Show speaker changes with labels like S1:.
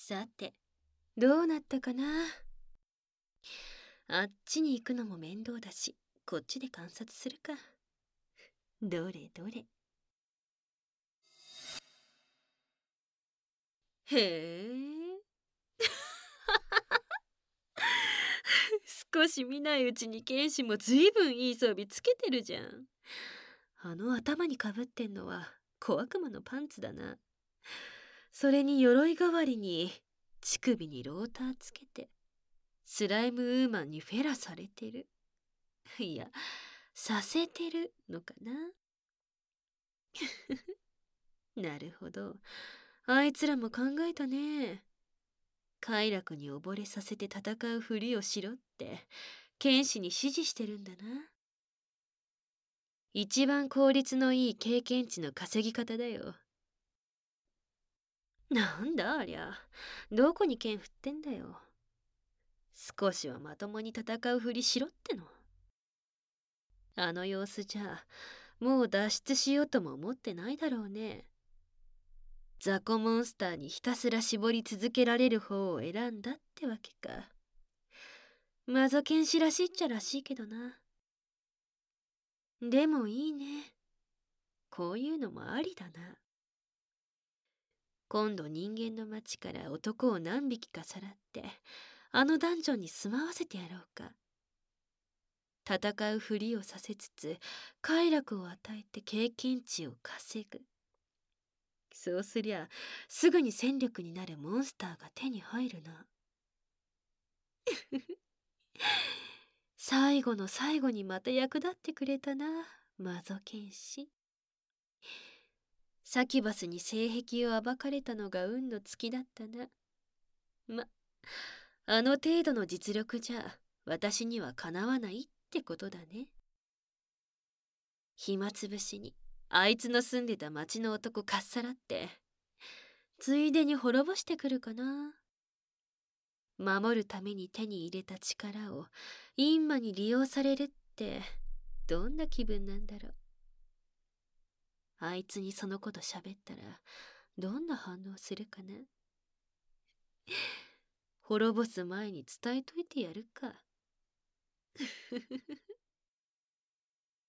S1: さて、どうなったかな。あっちに行くのも面倒だし、こっちで観察するか。どれどれ。へえ。少し見ないうちに剣士もずいぶんいい装備つけてるじゃん。あの頭にかぶってんのは小悪魔のパンツだな。それに鎧代わりに乳首にローターつけて、スライムウーマンにフェラされてる。いや、させてるのかな。なるほど。あいつらも考えたね。快楽に溺れさせて戦うふりをしろって、剣士に指示してるんだな。一番効率のいい経験値の稼ぎ方だよ。なんだありゃ。どこに剣振ってんだよ。少しはまともに戦うふりしろっての。あの様子じゃ、もう脱出しようとも思ってないだろうね。雑魚モンスターにひたすら絞り続けられる方を選んだってわけか。マゾ剣士らしいっちゃらしいけどな。でもいいね。こういうのもありだな。今度人間の町から男を何匹かさらって、あのダンジョンに住まわせてやろうか。戦うふりをさせつつ、快楽を与えて経験値を稼ぐ。そうすりゃ、すぐに戦力になるモンスターが手に入るな。最後の最後にまた役立ってくれたな、マゾ剣士。サキバスに性癖を暴かれたのが運の尽きだったな。ま、あの程度の実力じゃ私にはかなわないってことだね。暇つぶしにあいつの住んでた町の男かっさらって、ついでに滅ぼしてくるかな。守るために手に入れた力を陰魔に利用されるってどんな気分なんだろう。あいつにそのこと喋ったらどんな反応するかな。滅ぼす前に伝えといてやるか。